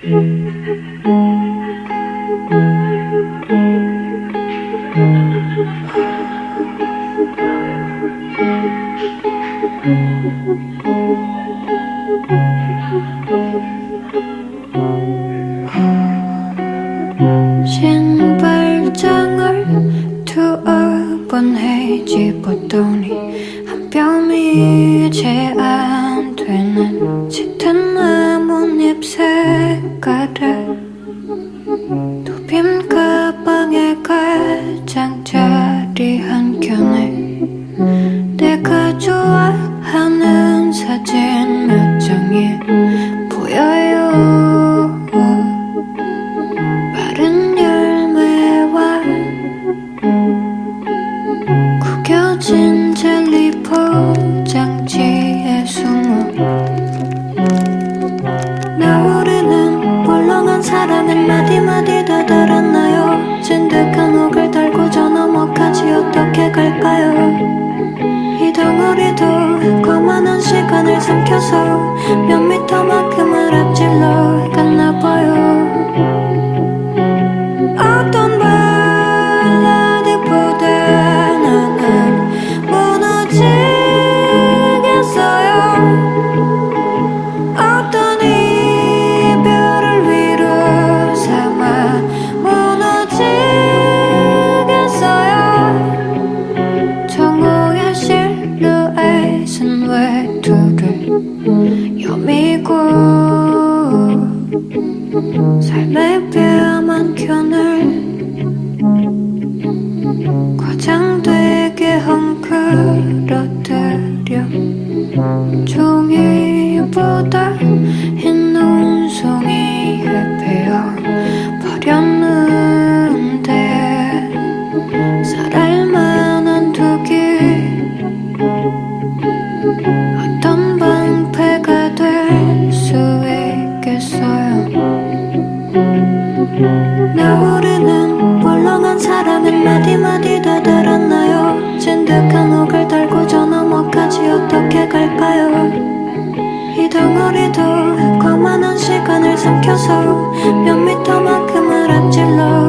신발장을 두어 번 헤집었더니 한 뼘이 채 안 되는 짙은 나뭇잎 색깔을 또 빈 가방의 가장자리 한켠에 내가 좋아하는 사진 몇 장이 보여요. 마른 열매와 구겨진 젤리 포장지에 숨어 나오르는 물렁한 사랑은 마디마디 다다랐나요? 진득한 옥을 달고 저 너머까지 어떻게 갈까요? 이 덩어리도 거만한 시간을 삼켜서 몇 미터만큼을 앞질러 갔나봐요. 어떤 발라드보다 나는 무너지겠어요. 어떤 이별을 위로 삼아 무너지겠어요. 정오의 실루엣은 외투를 여미고 삶의 뼈만 켠을 과장되게 헝클어뜨려 종이보다 흰 눈송이에 베어 버렸는데 쌀알만한 두기 어떤 방패가 될 수 있겠어요. 나오르는 물렁한 사랑은 마디마디 다다랐나요? 진득한 옥을 달고 저 너머까지 어떻게 갈까요? 이 덩어리도 거만한 시간을 삼켜서 몇 미터만큼을 앞질러